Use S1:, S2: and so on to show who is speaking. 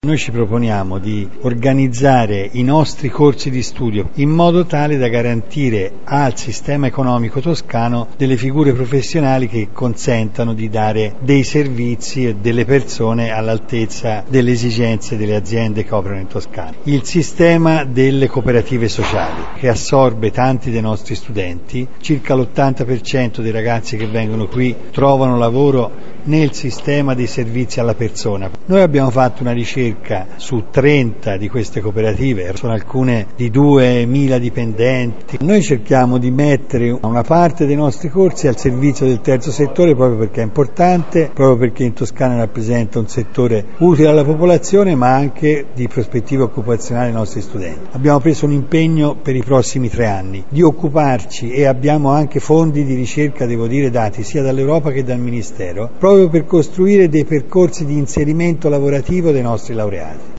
S1: Noi ci proponiamo di organizzare i nostri corsi di studio in modo tale da garantire al sistema economico toscano delle figure professionali che consentano di dare dei servizi e delle persone all'altezza delle esigenze delle aziende che operano in Toscana. Il sistema delle cooperative sociali, che assorbe tanti dei nostri studenti, circa l'80% dei ragazzi che vengono qui trovano lavoro nel sistema dei servizi alla persona. Noi abbiamo fatto una ricerca su 30 di queste cooperative, sono alcune di 2.000 dipendenti. Noi cerchiamo di mettere una parte dei nostri corsi al servizio del terzo settore proprio perché è importante, proprio perché in Toscana rappresenta un settore utile alla popolazione ma anche di prospettiva occupazionale ai nostri studenti. Abbiamo preso un impegno per i prossimi 3 anni di occuparci e abbiamo anche fondi di ricerca, devo dire, dati sia dall'Europa che dal Ministero, proprio per costruire dei percorsi di inserimento lavorativo dei nostri laureati.